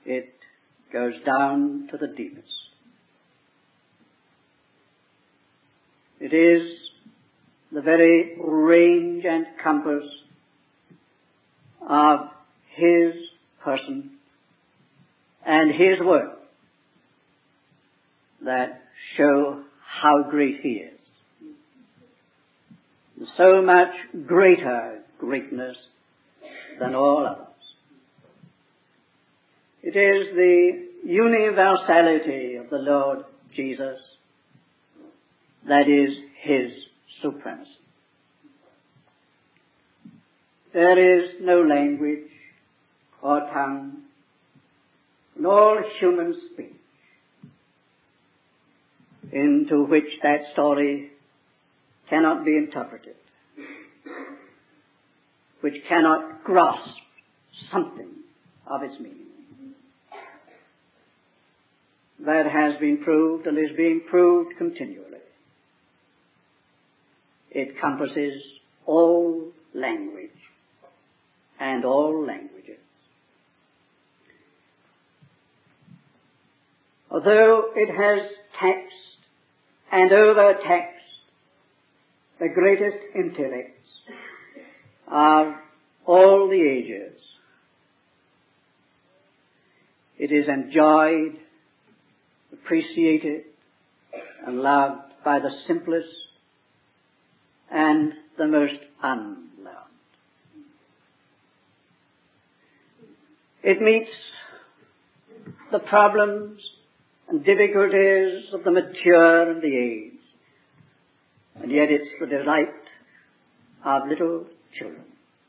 it goes down to the deepest. It is the very range and compass of His person and His work that show how great He is. So much greater greatness than all others. It is the universality of the Lord Jesus that is His supremacy. There is no language or tongue in all human speech into which that story cannot be interpreted, which cannot grasp something of its meaning. That has been proved and is being proved continually. It compasses all language and all languages. Although it has text and over-text the greatest intellects of all the ages, it is enjoyed, appreciated, and loved by the simplest and the most unlearned. It meets the problems and difficulties of the mature and the aged, and yet it's the delight of little children.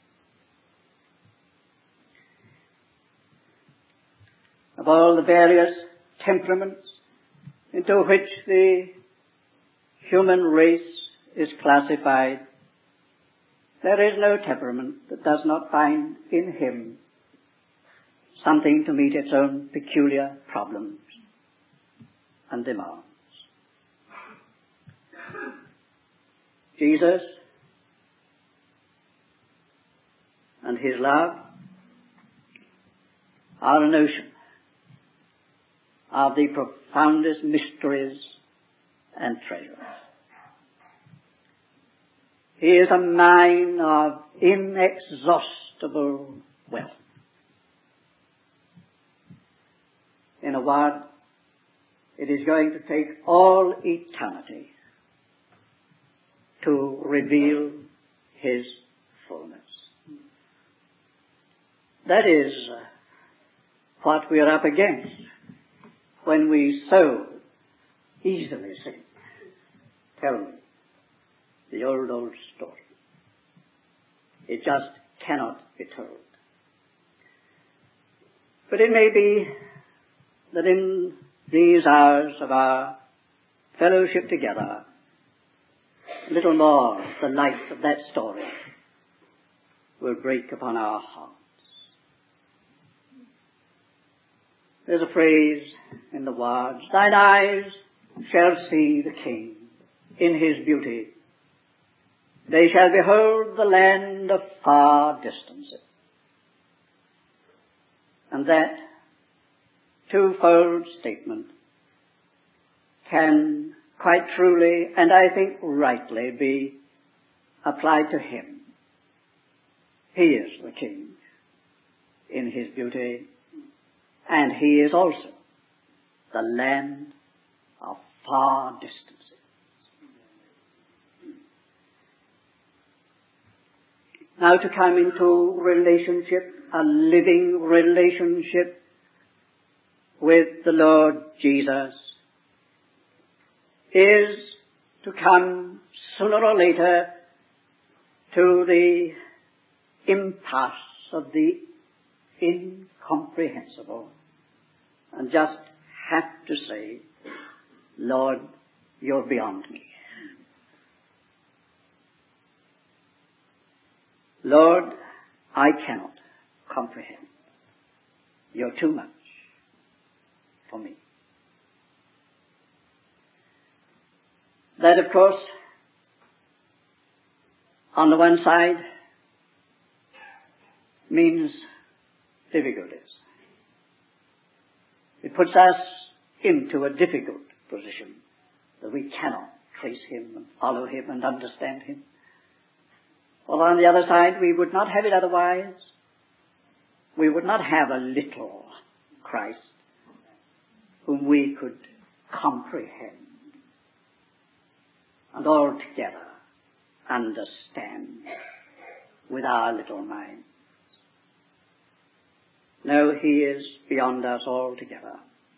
Of all the various temperaments into which the human race is classified, there is no temperament that does not find in him something to meet its own peculiar problems and demands. Jesus and His love are an ocean of the profoundest mysteries and treasures. He is a mine of inexhaustible wealth. In a word, it is going to take all eternity to reveal His fullness. That is what we are up against when we so easily say, tell me the old story. It just cannot be told. But it may be that in these hours of our fellowship together, a little more the light of that story will break upon our hearts. There's a phrase in the words, thine eyes shall see the King in His beauty. They shall behold the land of far distances. And that twofold statement can quite truly, and I think rightly, be applied to Him. He is the King in His beauty, and He is also the land of far distances. Now to come into relationship, a living relationship with the Lord Jesus, is to come sooner or later to the impasse of the incomprehensible and just have to say, Lord, you're beyond me. Lord, I cannot comprehend. You're too much for me. That, of course, on the one side, means difficulties. It puts us into a difficult position that we cannot trace him and follow him and understand him. Well, on the other side, we would not have it otherwise. We would not have a little Christ whom we could comprehend and altogether understand with our little minds. No, he is beyond us altogether.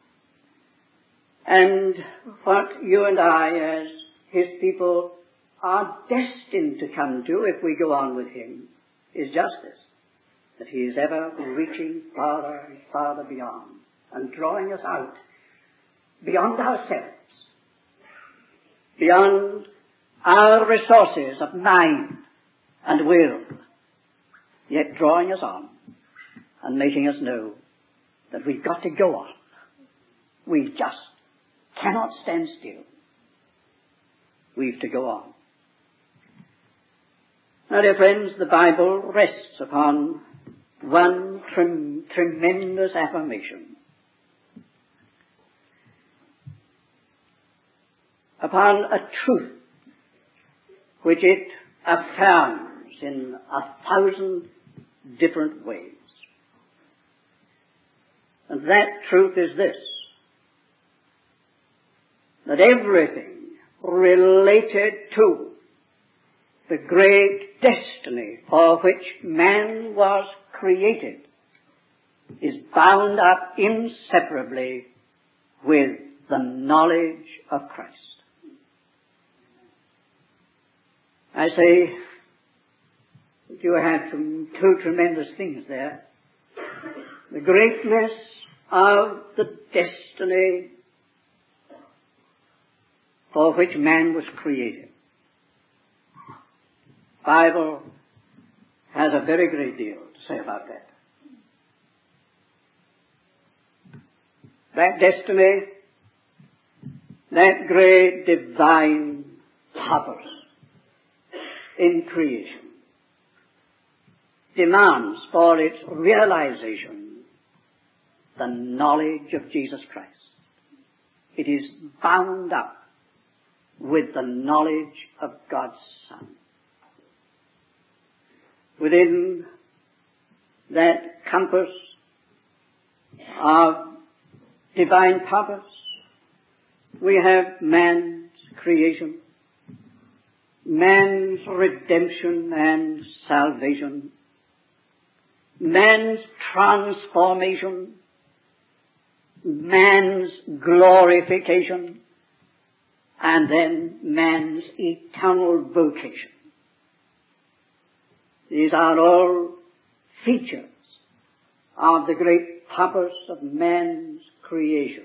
And what you and I, as his people, are destined to come to if we go on with him is justice. That he is ever reaching farther and farther beyond and drawing us out beyond ourselves, beyond our resources of mind and will, yet drawing us on and making us know that we've got to go on. We just cannot stand still. We've to go on. Now, dear friends, the Bible rests upon one tremendous affirmation. Upon a truth which it affirms in 1,000 different ways. And that truth is this: that everything related to the great destiny for which man was created is bound up inseparably with the knowledge of Christ. I say that you had two tremendous things there. The greatness of the destiny for which man was created. The Bible has a very great deal to say about that. That destiny, that great divine purpose in creation, demands for its realization the knowledge of Jesus Christ. It is bound up with the knowledge of God's Son. Within that compass of divine purpose, we have man's creation, man's redemption and salvation, man's transformation, man's glorification, and then man's eternal vocation. These are all features of the great purpose of man's creation.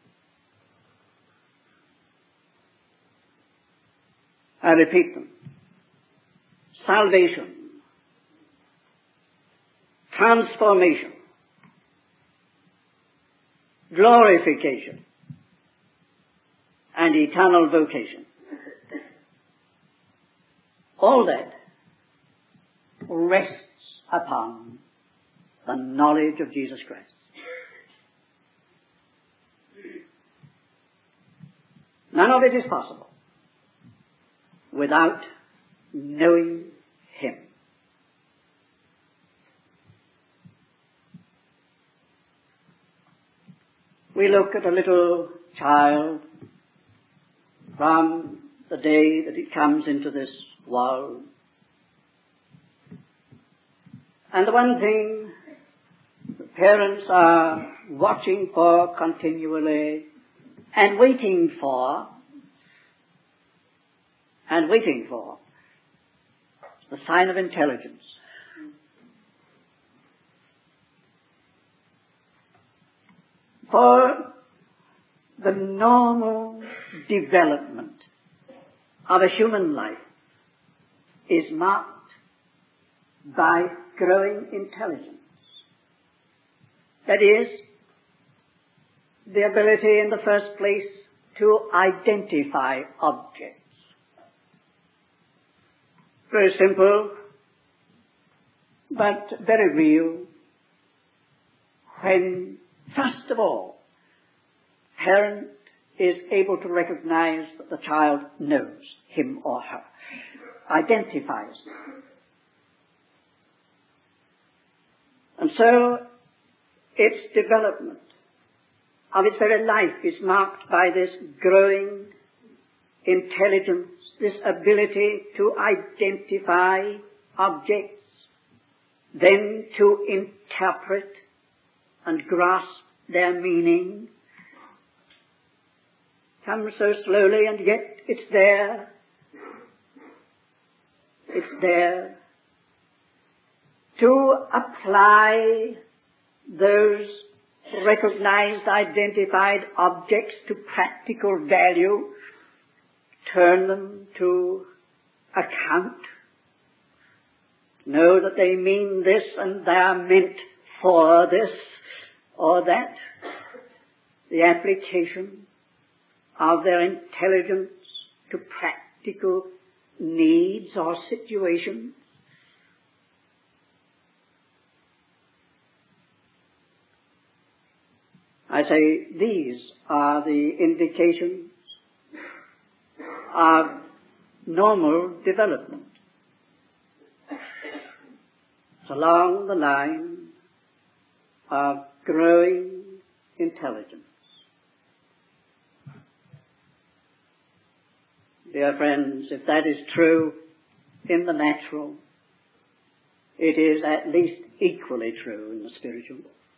I repeat them: salvation, transformation, glorification, and eternal vocation. All that rests upon the knowledge of Jesus Christ. None of it is possible without knowing him. We look at a little child from the day that it comes into this world, and the one thing the parents are watching for continually and waiting for the sign of intelligence. For the normal development of a human life is marked by growing intelligence. That is, the ability in the first place to identify objects. Very simple, but very real. When, first of all, parent is able to recognize that the child knows him or her, identifies. And so its development of its very life is marked by this growing intelligence, this ability to identify objects, then to interpret and grasp their meaning. Comes so slowly, and yet it's there. It's there. To apply those recognized, identified objects to practical value, turn them to account, know that they mean this and they are meant for this or that, the application of their intelligence to practical needs or situations. I say these are the indications of normal development. It's along the line of growing intelligence. Dear friends, if that is true in the natural, it is at least equally true in the spiritual.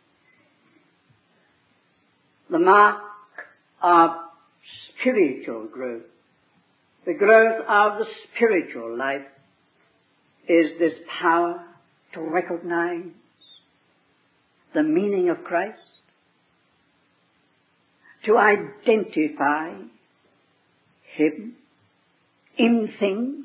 The mark of spiritual growth, the growth of the spiritual life, is this power to recognize the meaning of Christ, to identify Him in things,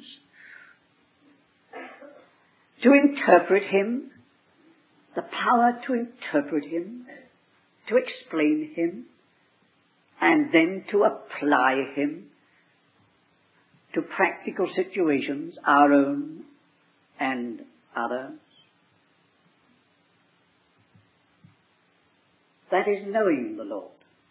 to interpret Him, the power to interpret Him, to explain Him, and then to apply Him to practical situations, our own and others. That is knowing the Lord.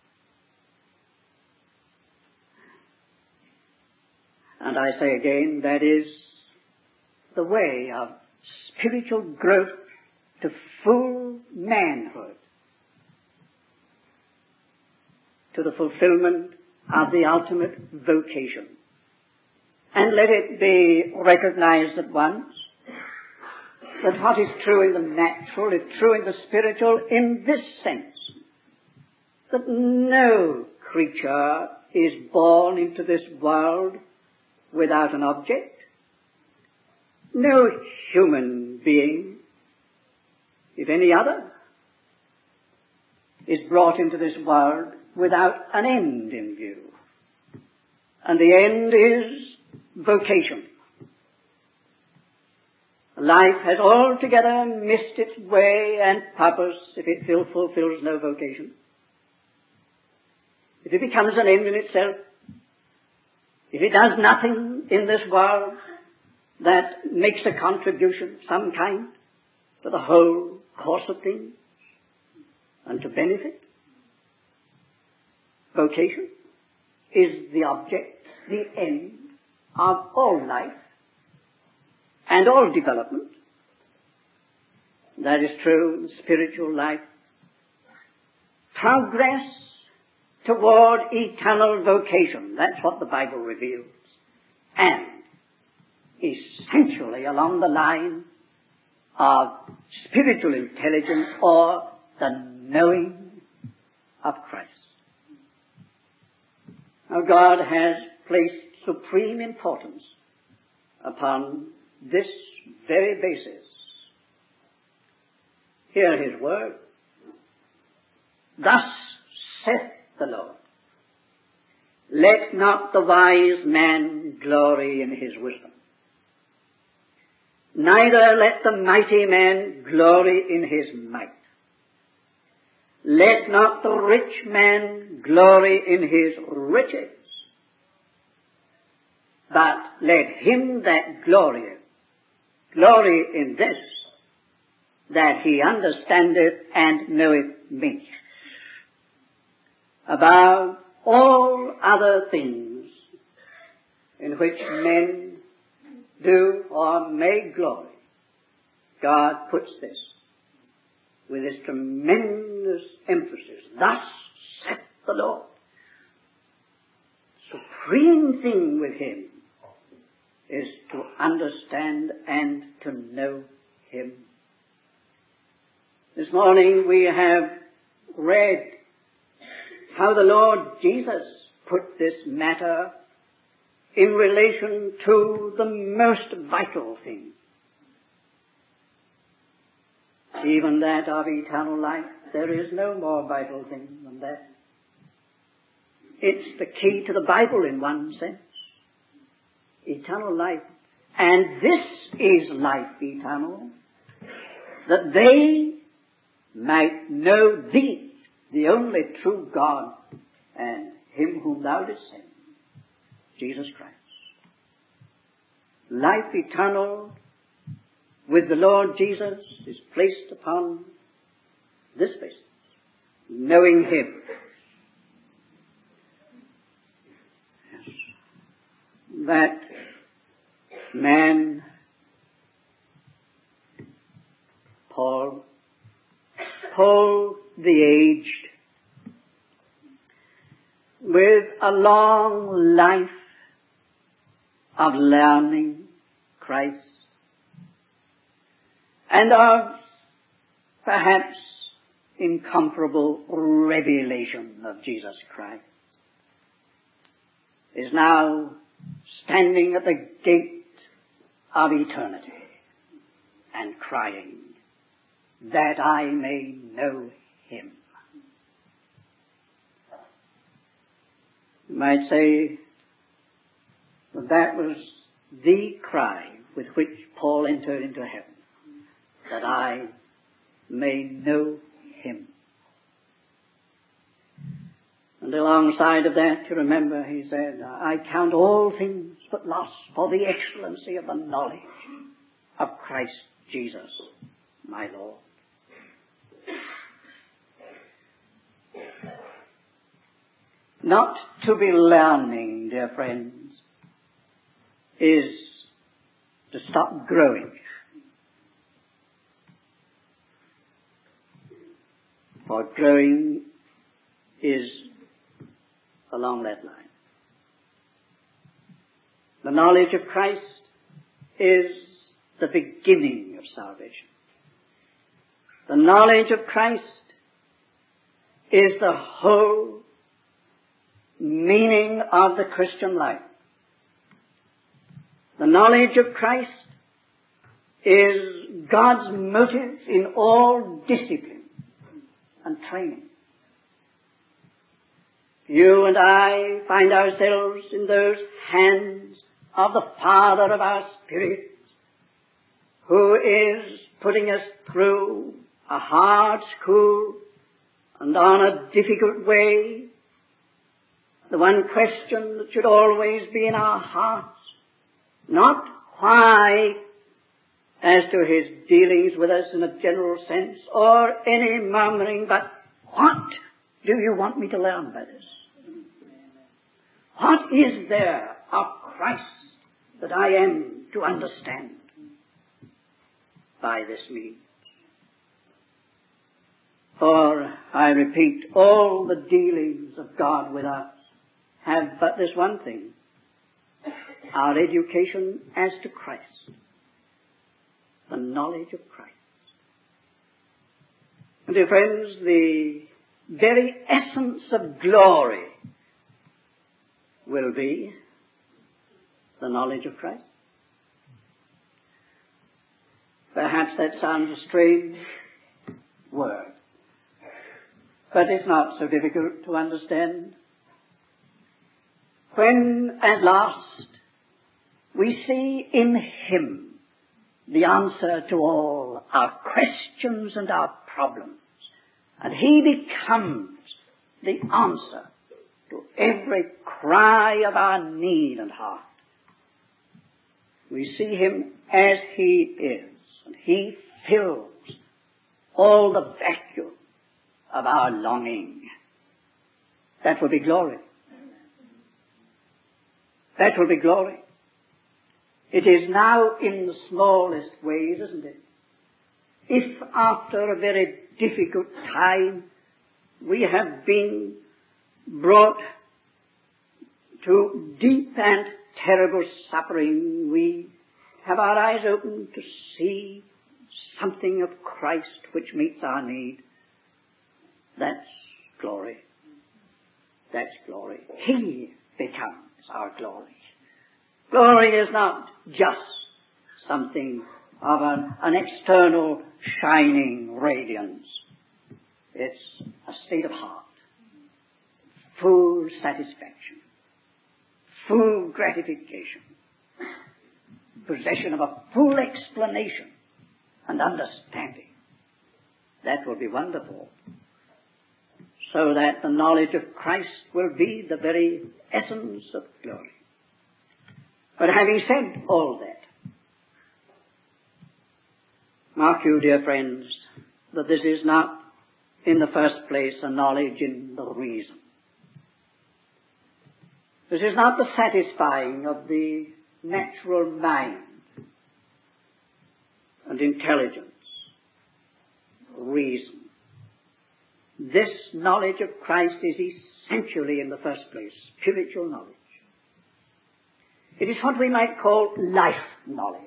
And I say again, that is the way of spiritual growth to full manhood, to the fulfillment of the ultimate vocation. And let it be recognized at once that what is true in the natural is true in the spiritual in this sense, that no creature is born into this world without an object. No human being, if any other, is brought into this world without an end in view. And the end is vocation. Life has altogether missed its way and purpose if it fulfills no vocation. If it becomes an end in itself, if it does nothing in this world that makes a contribution of some kind to the whole course of things and to benefit, vocation is the object, the end of all life and all development. That is true in spiritual life. Progress toward eternal vocation, that's what the Bible reveals. And essentially along the line of spiritual intelligence or the knowing of Christ. Now God has placed supreme importance upon this very basis. Hear His word. Thus saith the Lord, let not the wise man glory in his wisdom, neither let the mighty man glory in his might. Let not the rich man glory in his riches, but let him that glorieth glory in this, that he understandeth and knoweth me, above all other things in which men do or may glory, God puts this with this tremendous emphasis. Thus saith the Lord. Supreme thing with Him is to understand and to know Him. This morning we have read how the Lord Jesus put this matter in relation to the most vital thing, even that of eternal life. There is no more vital thing than that. It's the key to the Bible in one sense. Eternal life. And this is life eternal, that they might know Thee, the only true God, and Him whom Thou didst send, Jesus Christ. Life eternal with the Lord Jesus is placed upon this basis, knowing Him. Yes. That man, Paul the aged, with a long life of learning Christ and of perhaps incomparable revelation of Jesus Christ, is now standing at the gate of eternity and crying, that I may know Him. You might say that was the cry with which Paul entered into heaven, that I may know Him. And alongside of that, you remember, he said, I count all things but loss for the excellency of the knowledge of Christ Jesus, my Lord. Not to be learning, dear friends, is to stop growing. For growing is along that line. The knowledge of Christ is the beginning of salvation. The knowledge of Christ is the whole meaning of the Christian life. The knowledge of Christ is God's motive in all discipline and training. You and I find ourselves in those hands of the Father of our spirits, who is putting us through a hard school and on a difficult way. The one question that should always be in our hearts, not why as to His dealings with us in a general sense or any murmuring, but what do you want me to learn by this? What is there of Christ that I am to understand by this means? For, I repeat, all the dealings of God with us have but this one thing: our education as to Christ, the knowledge of Christ. And dear friends, the very essence of glory will be the knowledge of Christ. Perhaps that sounds a strange word, but it's not so difficult to understand. When at last we see in Him the answer to all our questions and our problems, and He becomes the answer to every cry of our need and heart. We see Him as He is, and He fills all the vacuum of our longing. That will be glory. That will be glory. It is now in the smallest ways, isn't it? If after a very difficult time we have been brought to deep and terrible suffering, we have our eyes open to see something of Christ which meets our need. That's glory. That's glory. He becomes our glory. Glory is not just something of an external shining radiance. It's a state of heart, full satisfaction, full gratification, possession of a full explanation and understanding. That will be wonderful. So that the knowledge of Christ will be the very essence of glory. But having said all that, mark you, dear friends, that this is not, in the first place, a knowledge in the reason. This is not the satisfying of the natural mind and intelligence, reason. This knowledge of Christ is essentially, in the first place, spiritual knowledge. It is what we might call life knowledge.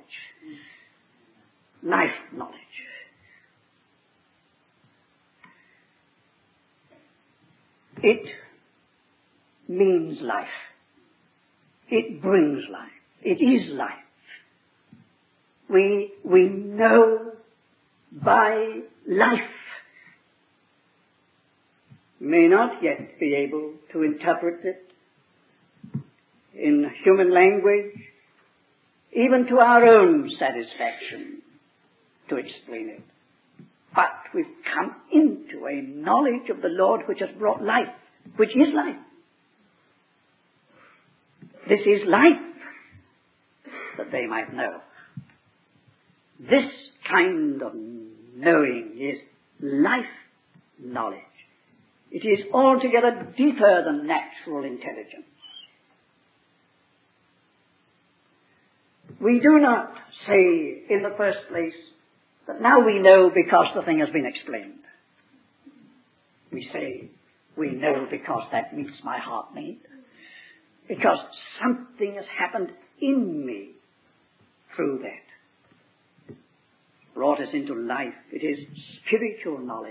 Life knowledge. It means life. It brings life. It is life. We know by life. May not yet be able to interpret it in human language, even to our own satisfaction, to explain it. But we've come into a knowledge of the Lord which has brought life, which is life. This is life, that they might know. This kind of knowing is life knowledge. It is altogether deeper than natural intelligence. We do not say, in the first place, that now we know because the thing has been explained. We say, we know because that meets my heart need. Because something has happened in me through that. Brought us into life. It is spiritual knowledge.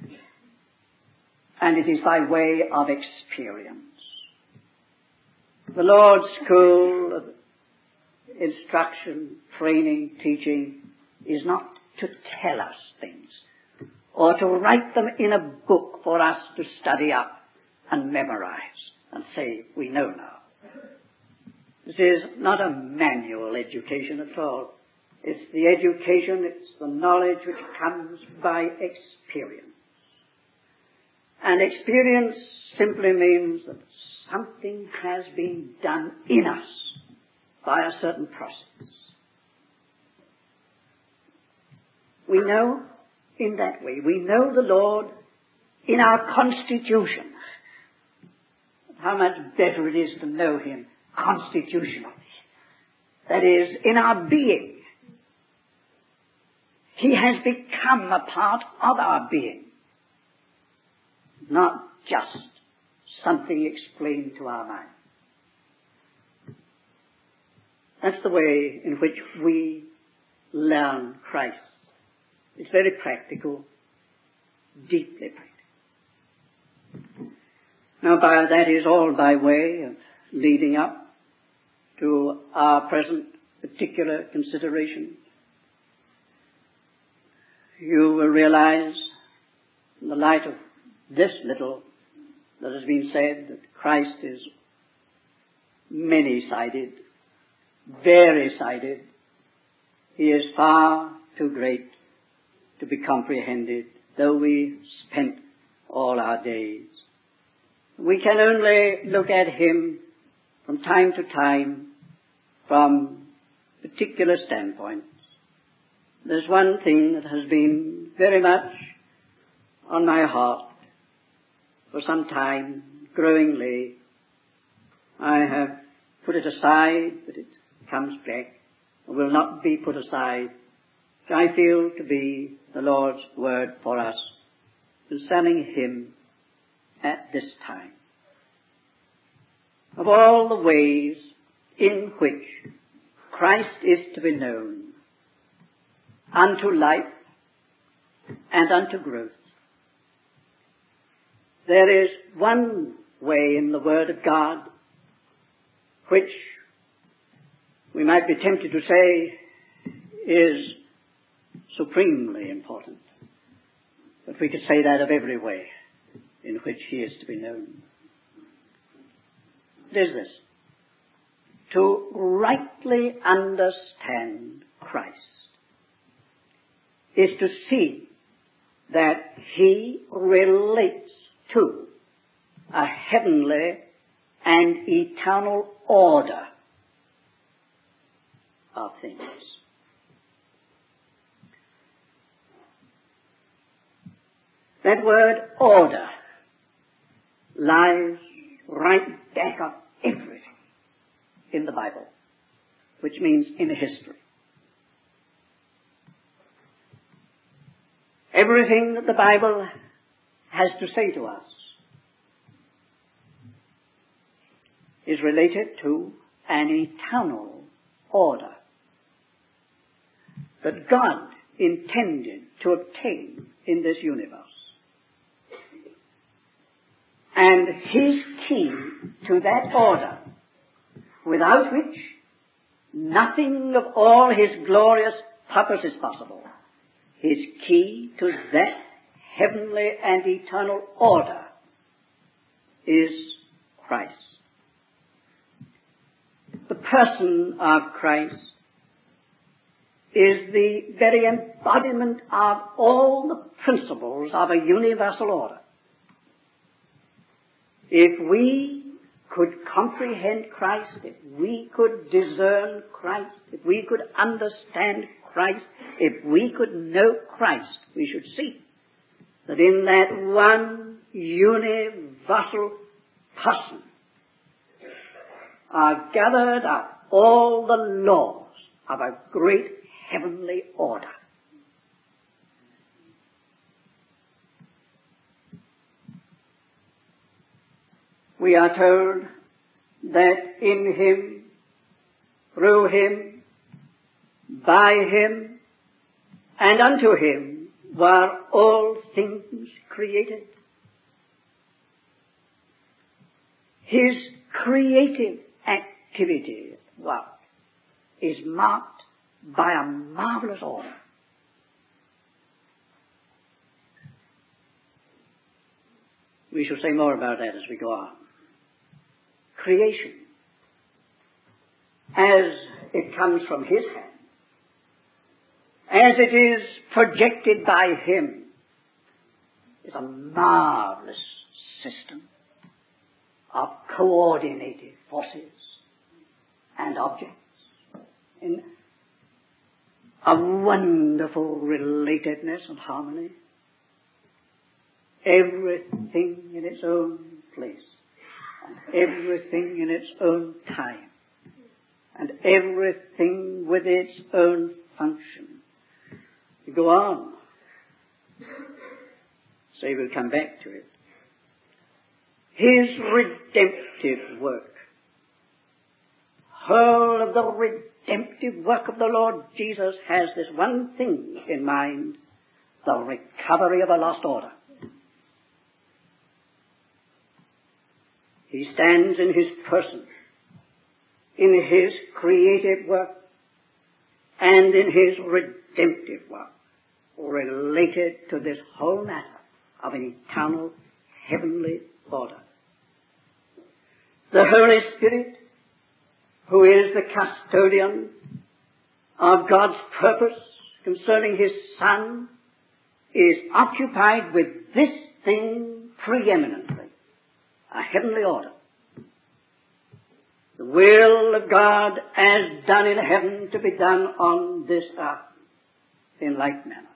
And it is by way of experience. The Lord's school of instruction, training, teaching is not to tell us things or to write them in a book for us to study up and memorize and say, we know now. This is not a manual education at all. It's the education, it's the knowledge which comes by experience. And experience simply means that something has been done in us by a certain process. We know in that way. We know the Lord in our constitution. How much better it is to know Him constitutionally. That is, in our being. He has become a part of our being. Not just something explained to our mind. That's the way in which we learn Christ. It's very practical, deeply practical. Now, that is all by way of leading up to our present particular consideration. You will realize, in the light of this little that has been said, that Christ is many-sided, very-sided. He is far too great to be comprehended, though we spent all our days. We can only look at Him from time to time from particular standpoints. There's one thing that has been very much on my heart for some time, growingly, I have put it aside, but it comes back, and will not be put aside, which I feel to be the Lord's word for us concerning him at this time. Of all the ways in which Christ is to be known unto life and unto growth, there is one way in the Word of God which we might be tempted to say is supremely important. But we could say that of every way in which he is to be known. It is this: to rightly understand Christ is to see that he relates to a heavenly and eternal order of things. That word order lies right back of everything in the Bible, which means in history. Everything that the Bible has to say to us is related to an eternal order that God intended to obtain in this universe. And his key to that order, without which nothing of all his glorious purpose is possible, his key to that heavenly and eternal order is Christ. The person of Christ is the very embodiment of all the principles of a universal order. If we could comprehend Christ, if we could discern Christ, if we could understand Christ, if we could know Christ, we should see that in that one universal person are gathered up all the laws of a great heavenly order. We are told that in him, through him, by him, and unto him were all things created. His creative activity, is marked by a marvelous order. We shall say more about that as we go on. Creation, as it comes from his hand, as it is projected by him, is a marvelous system of coordinated forces and objects in a wonderful relatedness and harmony. Everything in its own place, and everything in its own time, and everything with its own function. We go on. Say we'll come back to it. His redemptive work. Whole of the redemptive work of the Lord Jesus has this one thing in mind: the recovery of a lost order. He stands in his person, in his creative work, and in his redemptive work, related to this whole matter of an eternal heavenly order. The Holy Spirit, who is the custodian of God's purpose concerning his Son, is occupied with this thing preeminently: a heavenly order. The will of God as done in heaven to be done on this earth in like manner.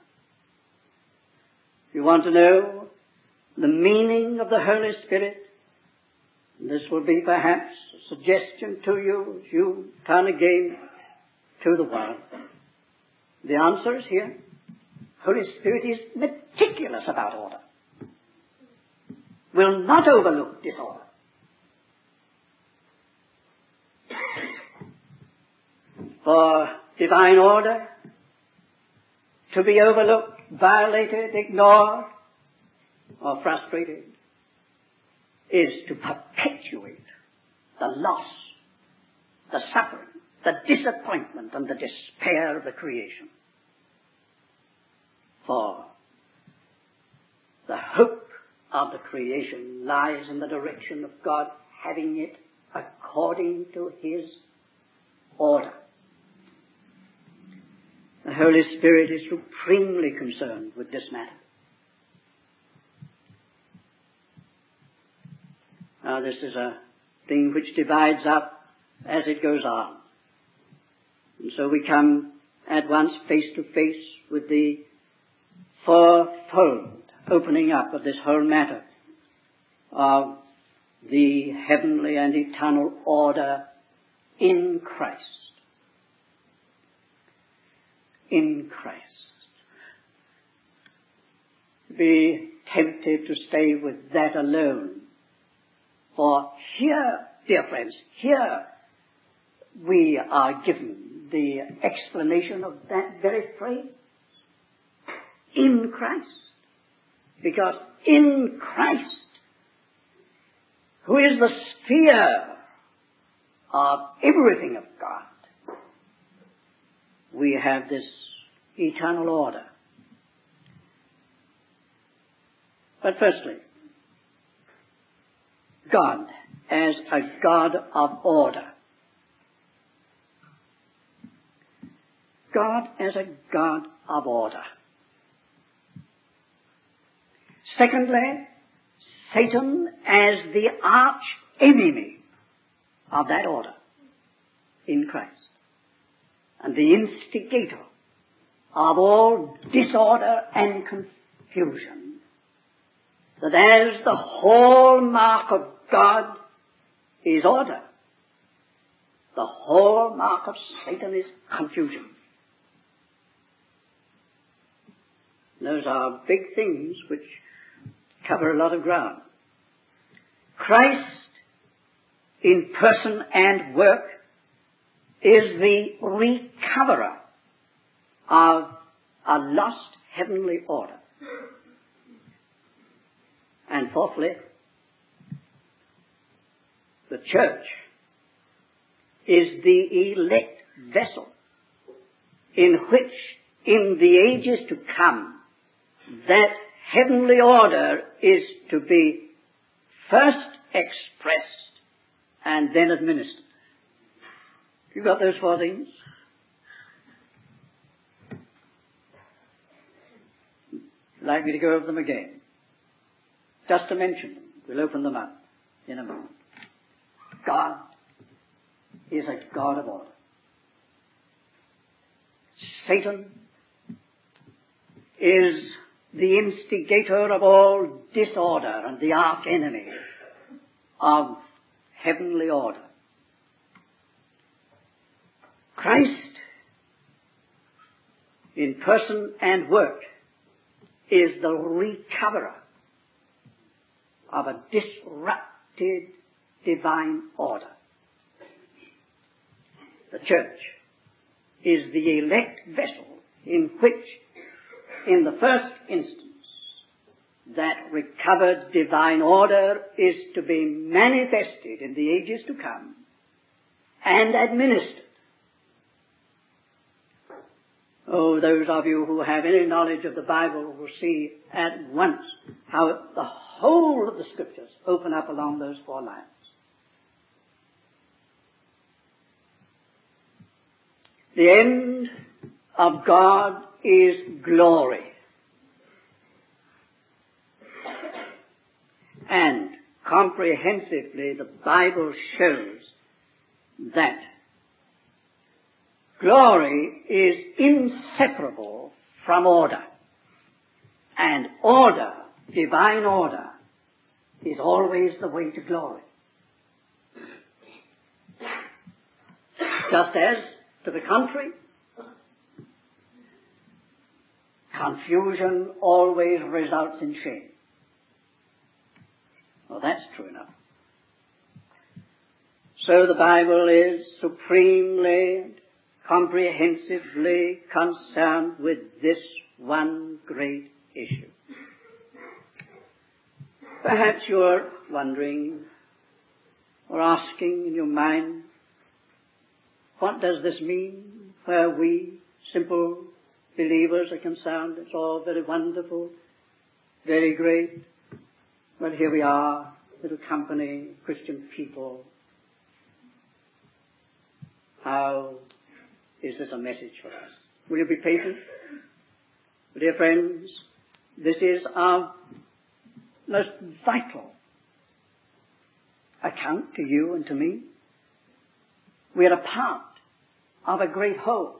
If you want to know the meaning of the Holy Spirit, This will be perhaps a suggestion to you as you turn again to the world. The answer is here. Holy Spirit is meticulous about order. Will not overlook disorder. For divine order to be overlooked, violated, ignored, or frustrated is to perpetuate the loss, the suffering, the disappointment, and the despair of the creation. For the hope of the creation lies in the direction of God having it according to His order. The Holy Spirit is supremely concerned with this matter. Now, this is a thing which divides up as it goes on. And so we come at once face to face with the fourfold opening up of this whole matter of the heavenly and eternal order in Christ. In Christ. Be tempted to stay with that alone. For here, dear friends, here we are given the explanation of that very phrase. In Christ. Because in Christ, who is the sphere of everything of God, we have this eternal order. But firstly, God as a God of order. God as a God of order. Secondly, Satan as the arch enemy of that order in Christ, and the instigator of all disorder and confusion, that as the hallmark of God is order, the hallmark of Satan is confusion. Those are big things which cover a lot of ground. Christ in person and work is the recoverer of a lost heavenly order. And fourthly, the church is the elect vessel in which, in the ages to come, that heavenly order is to be first expressed and then administered. You got those four things? Like me to go over them again? Just to mention them. We'll open them up in a moment. God is a God of order. Satan is the instigator of all disorder and the arch enemy of heavenly order. Christ, in person and work, is the recoverer of a disrupted divine order. The church is the elect vessel in which, in the first instance, that recovered divine order is to be manifested in the ages to come and administered. Oh, those of you who have any knowledge of the Bible will see at once how the whole of the Scriptures open up along those four lines. The end of God is glory. And comprehensively the Bible shows that glory is inseparable from order. And order, divine order, is always the way to glory. Just as, to the contrary, confusion always results in shame. Well, that's true enough. So the Bible is supremely, comprehensively concerned with this one great issue. Perhaps you're wondering or asking in your mind, what does this mean where we, simple believers, are concerned? It's all very wonderful, very great. Well, here we are, little company, Christian people. How is this a message for us? Will you be patient? Dear friends, this is our most vital account to you and to me. We are a part of a great whole.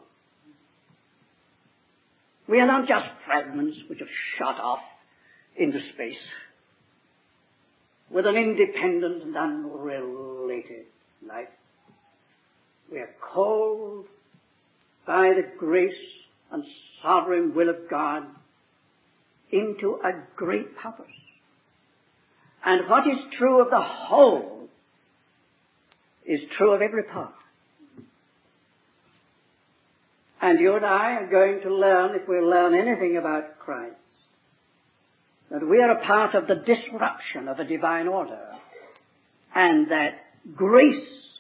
We are not just fragments which have shot off into space with an independent and unrelated life. We are called by the grace and sovereign will of God into a great purpose. And what is true of the whole is true of every part. And you and I are going to learn, if we learn anything about Christ, that we are a part of the disruption of a divine order, and that grace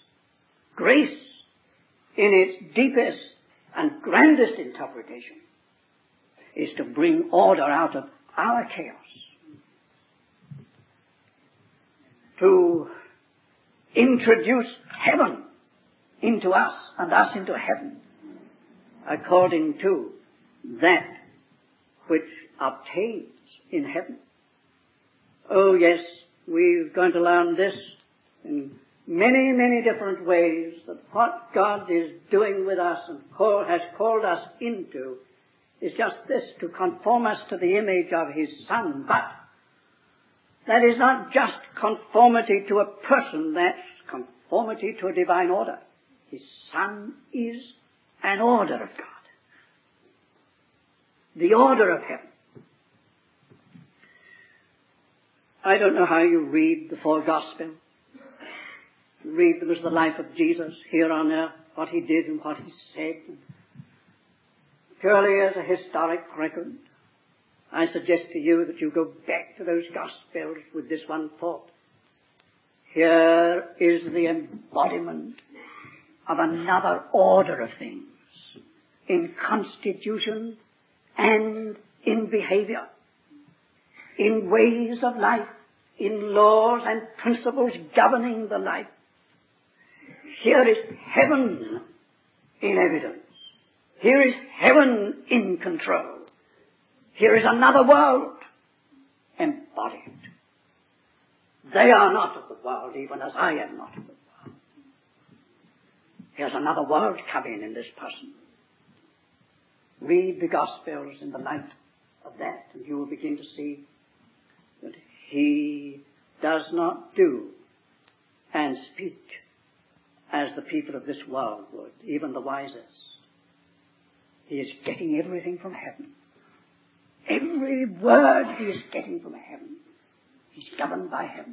in its deepest and grandest interpretation is to bring order out of our chaos, to introduce heaven into us and us into heaven, according to that which obtains in heaven. Oh yes, we're going to learn this in many, many different ways, that what God is doing with us and has called us into is just this, to conform us to the image of His Son. But that is not just conformity to a person, that's conformity to a divine order. His Son is an order of God. The order of heaven. I don't know how you read the four Gospels. Read them as the life of Jesus here on earth, what He did and what He said. Purely as a historic record, I suggest to you that you go back to those Gospels with this one thought. Here is the embodiment of another order of things in constitution and in behavior, in ways of life, in laws and principles governing the life. Here is heaven in evidence. Here is heaven in control. Here is another world embodied. They are not of the world, even as I am not of the world. Here's another world coming in this person. Read the Gospels in the light of that, and you will begin to see that He does not do and speak as the people of this world would, even the wisest. He is getting everything from heaven. Every word He is getting from heaven. He's governed by heaven.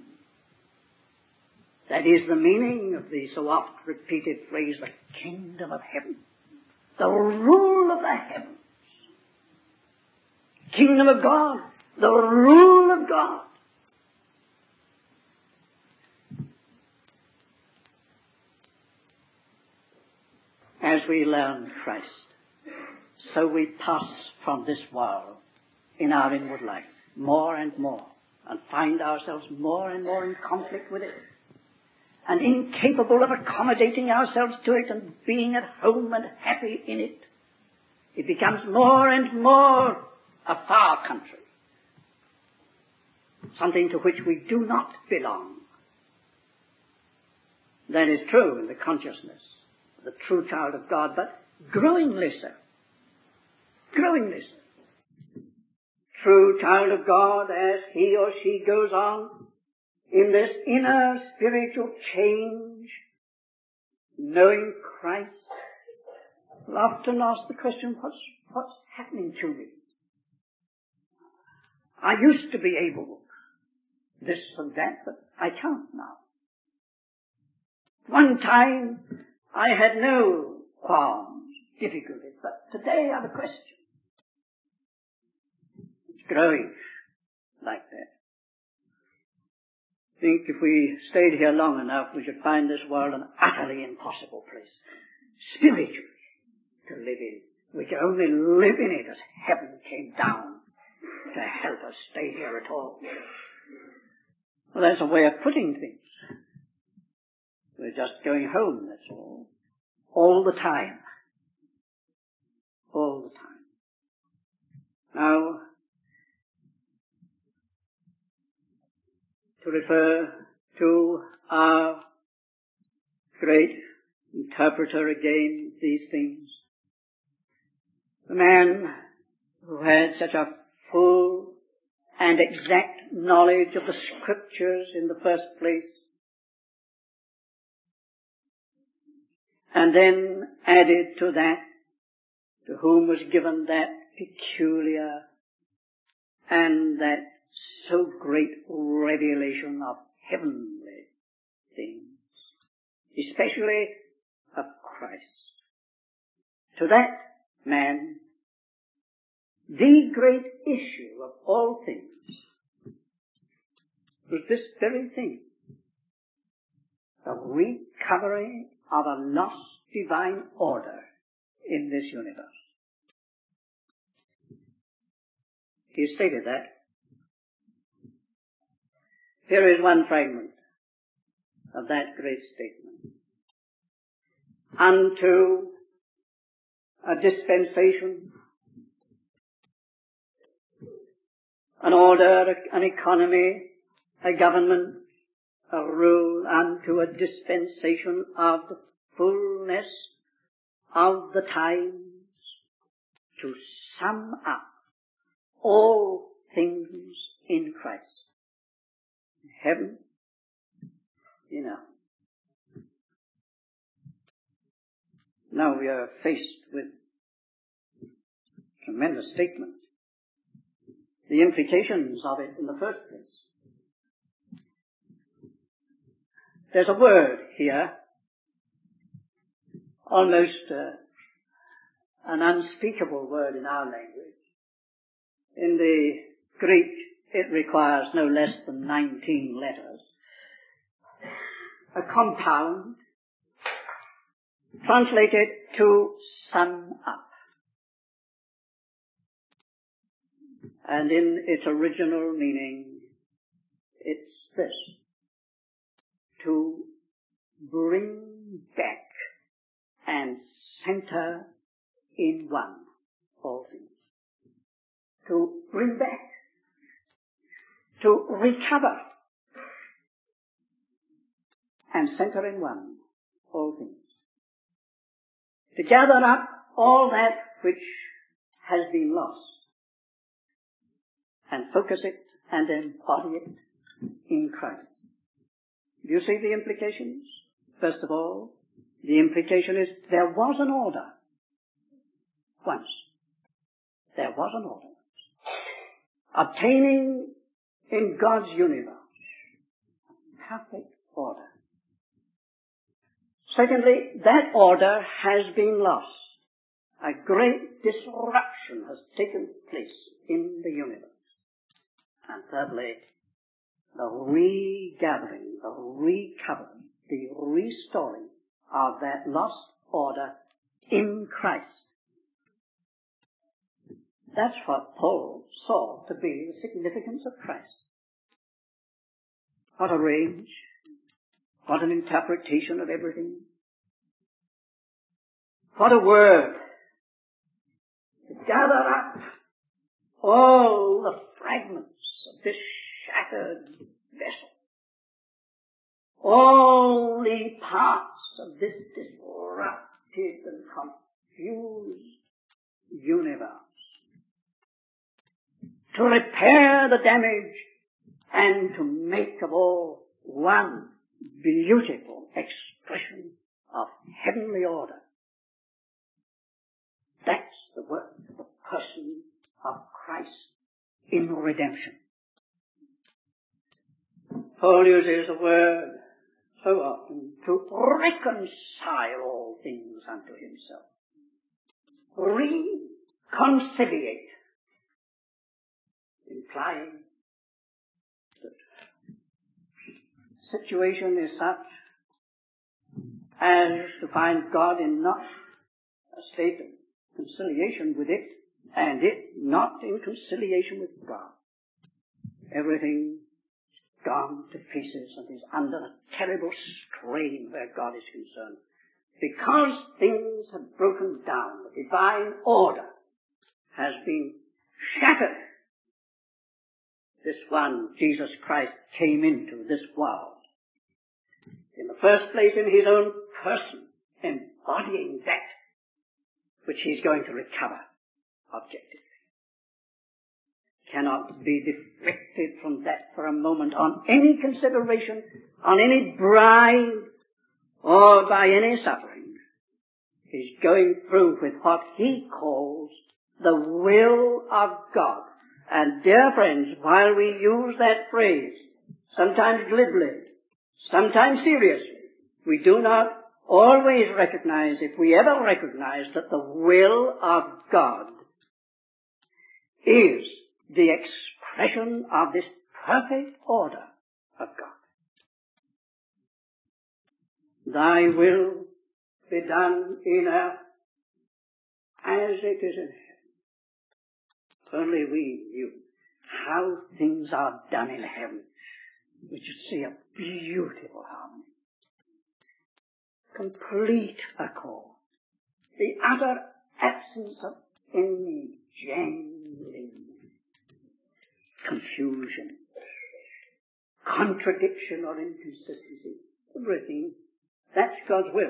That is the meaning of the so oft repeated phrase, the kingdom of heaven. The rule of the heavens. Kingdom of God. The rule of God. As we learn Christ, so we pass from this world in our inward life more and more, and find ourselves more and more in conflict with it, and incapable of accommodating ourselves to it and being at home and happy in it. It becomes more and more a far country, something to which we do not belong. That is true in the consciousness of the true child of God, but growingly so. Growingly so. True child of God, as he or she goes on in this inner spiritual change, knowing Christ, will often ask the question, what's happening to me? I used to be able this and that, but I can't now. One time I had no qualms, difficulties, but today I have a question. It's growing like that. I think if we stayed here long enough, we should find this world an utterly impossible place, spiritually, to live in. We could only live in it as heaven came down to help us stay here at all. Well, that's a way of putting things. We're just going home, that's all. All the time. All the time. Now, to refer to our great interpreter again, these things, the man who had such a full and exact knowledge of the Scriptures in the first place, and then added to that, to whom was given that peculiar and that so great revelation of heavenly things, especially of Christ. To that man, the great issue of all things was this very thing, the recovering of a lost divine order in this universe. He stated that. Here is one fragment of that great statement. Unto a dispensation, an order, an economy, a government, a rule, unto a dispensation of the fullness of the times, to sum up all things in Christ. Heaven, Now we are faced with tremendous statements. The implications of it in the first place. There's a word here, almost an unspeakable word in our language. In the Greek, it requires no less than 19 letters. A compound translated to sum up. And in its original meaning, it's this: to bring back and center in one all things. To bring back, to recover and center in one all things. To gather up all that which has been lost and focus it and embody it in Christ. Do you see the implications? First of all, the implication is there was an order once. There was an order. Obtaining in God's universe perfect order. Secondly, that order has been lost. A great disruption has taken place in the universe. And thirdly, the regathering, the recovering, the restoring of that lost order in Christ. That's what Paul saw to be the significance of Christ. What a range, what an interpretation of everything. What a word to gather up all the fragments of this shattered vessel, all the parts of this disrupted and confused universe, to repair the damage and to make of all one beautiful expression of heavenly order. That's the work of the person of Christ in redemption. Paul uses the word so often to reconcile all things unto himself. Reconciliate, implying that the situation is such as to find God in not a state of conciliation with it, and it not in conciliation with God. Everything gone to pieces and is under a terrible strain where God is concerned. Because things have broken down, the divine order has been shattered. This one, Jesus Christ, came into this world. In the first place, in his own person, embodying that which he's going to recover objectively. Cannot be deflected from that for a moment on any consideration, on any bribe, or by any suffering. He's going through with what he calls the will of God. And dear friends, while we use that phrase, sometimes glibly, sometimes seriously, we do not always recognize, if we ever recognize, that the will of God is the expression of this perfect order of God. Thy will be done in earth as it is in heaven. If only we knew how things are done in heaven, we should see a beautiful harmony. Complete accord. The utter absence of any jangling, confusion, contradiction or inconsistency. Everything. That's God's will.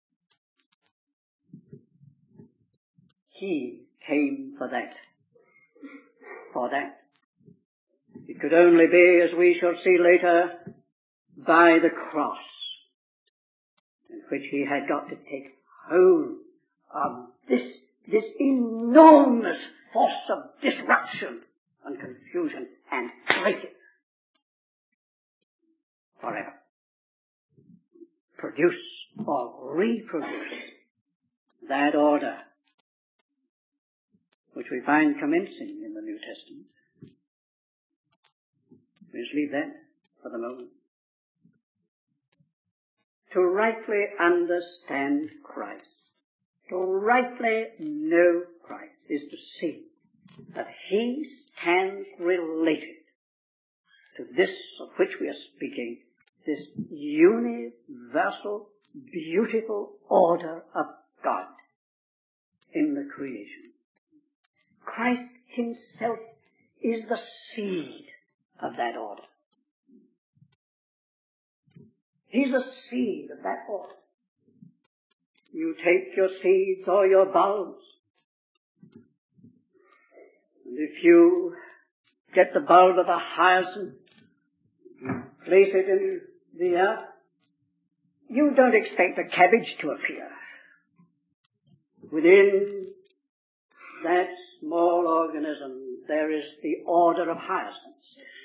He came for that. For that. It could only be, as we shall see later, by the cross, in which he had got to take hold of this enormous force of disruption and confusion and break it forever. Produce or reproduce that order which we find commencing in the New Testament. We just leave that for the moment. To rightly understand Christ, to rightly know Christ, is to see that he stands related to this of which we are speaking, this universal, beautiful order of God in the creation. Christ himself is the seed of that order. He's the seed of that order. You take your seeds or your bulbs, and if you get the bulb of a hyacinth, place it in the earth, you don't expect a cabbage to appear. Within that small organism, there is the order of hyacinths.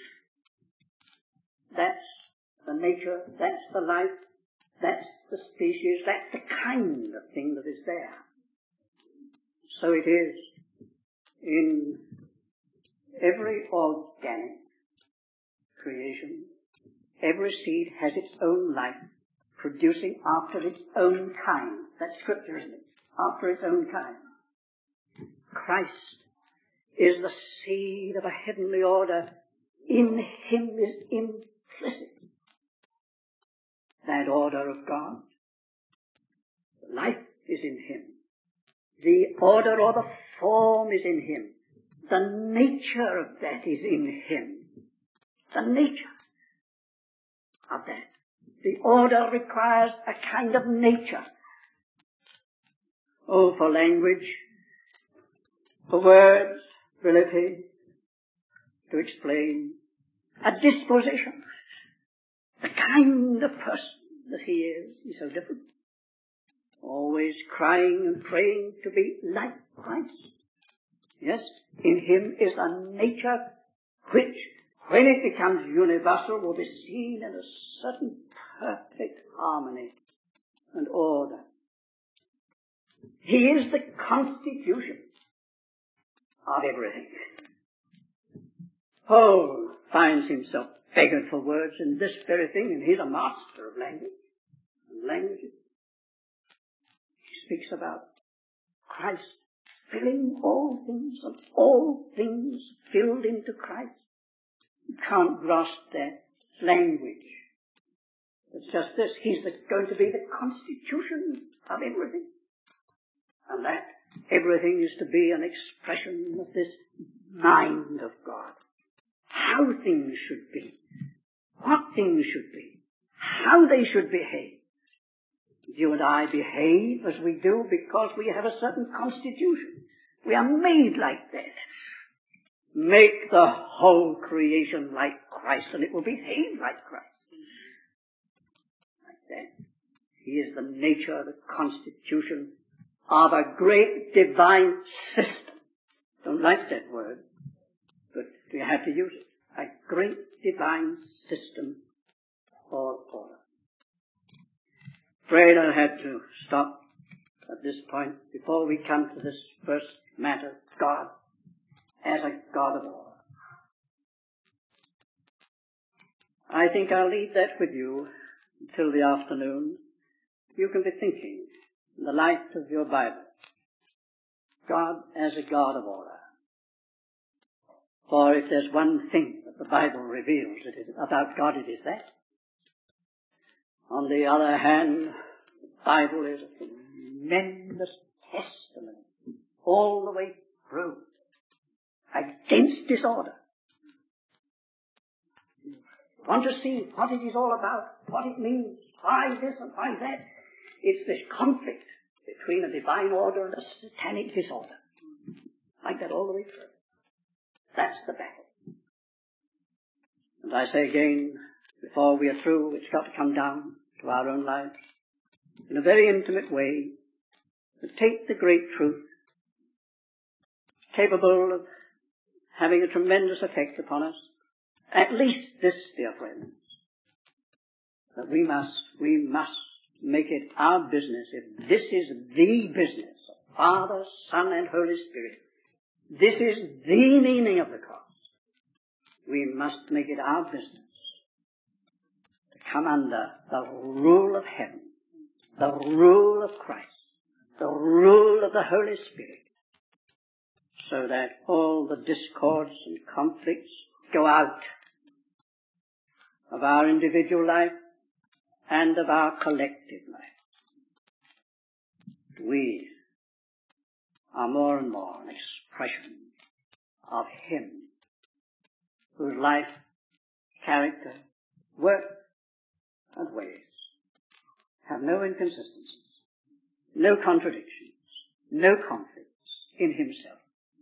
That's the nature, that's the life, that's the species, that's the kind of thing that is there. So it is in every organic creation. Every seed has its own life, producing after its own kind. That's Scripture, isn't it? After its own kind. Christ is the seed of a heavenly order. In him is implicit that order of God. Life is in him. The order or the form is in him. The nature of that is in him. The nature of that. The order requires a kind of nature. Oh, for language, for words, ability to explain a always crying and praying to be like Christ. Yes, in him is a nature which, when it becomes universal, will be seen in a certain perfect harmony and order. He is the constitution of everything. Paul finds himself beggared for words in this very thing, and he's a master of language and languages. He speaks about Christ filling all things, and all things filled into Christ. You can't grasp that language. It's just this. He's going to be the constitution of everything. And that everything is to be an expression of this mind of God. How things should be. What things should be. How they should behave. You and I behave as we do because we have a certain constitution. We are made like that. Make the whole creation like Christ, and it will behave like Christ. Like that. He is the nature, the constitution of a great divine system. Don't like that word, but we have to use it. A great divine system for order. Afraid I'll have to stop at this point before we come to this first matter, God as a God of order. I think I'll leave that with you until the afternoon. You can be thinking in the light of your Bible. God as a God of order. For if there's one thing that the Bible reveals about God, it is that. On the other hand, the Bible is a tremendous testimony all the way through against disorder. You want to see what it is all about, what it means, why this and why that. It's this conflict between a divine order and a satanic disorder. Like that all the way through. That's the battle. And I say again, before we are through, it's got to come down to our own lives in a very intimate way to take the great truth, capable of having a tremendous effect upon us. At least this, dear friends, that we must make it our business. If this is the business of Father, Son, and Holy Spirit, this is the meaning of the cross. We must make it our business to come under the rule of heaven, the rule of Christ, the rule of the Holy Spirit, so that all the discords and conflicts go out of our individual life and of our collective life. We are more and more an expression of Him, whose life, character, work, and ways have no inconsistencies, no contradictions, no conflicts in Himself.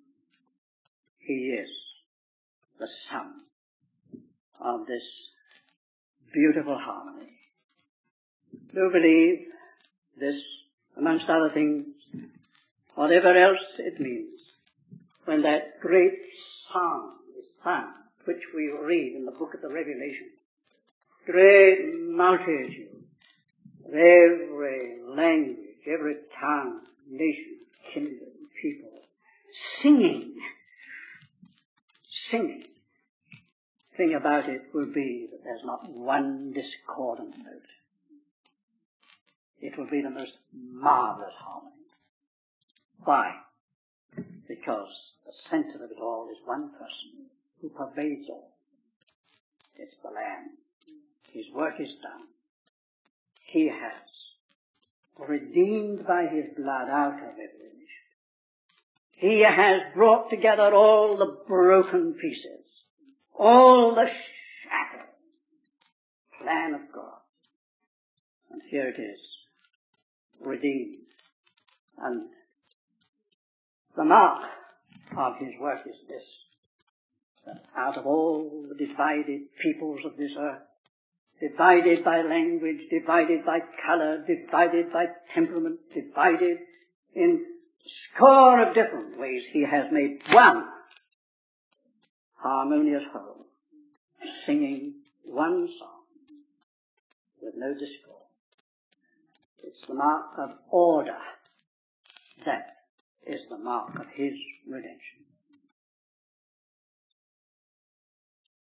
He is the sum of this beautiful harmony. Do believe this, amongst other things, whatever else it means, when that great song is sung, which we read in the book of the Revelation. Great multitude of every language, every tongue, nation, kindred, people, singing. The thing about it will be that there's not one discordant note. It will be the most marvelous harmony. Why? Because the center of it all is one person who pervades all. It's the Lamb. His work is done. He has redeemed by His blood out of every nation. He has brought together all the broken pieces, all the shattered plan of God. And here it is, redeemed. And the mark of His work is this, that out of all the divided peoples of this earth, divided by language, divided by color, divided by temperament, divided in a score of different ways. He has made one harmonious whole, singing one song with no discord. It's the mark of order. That is the mark of his redemption.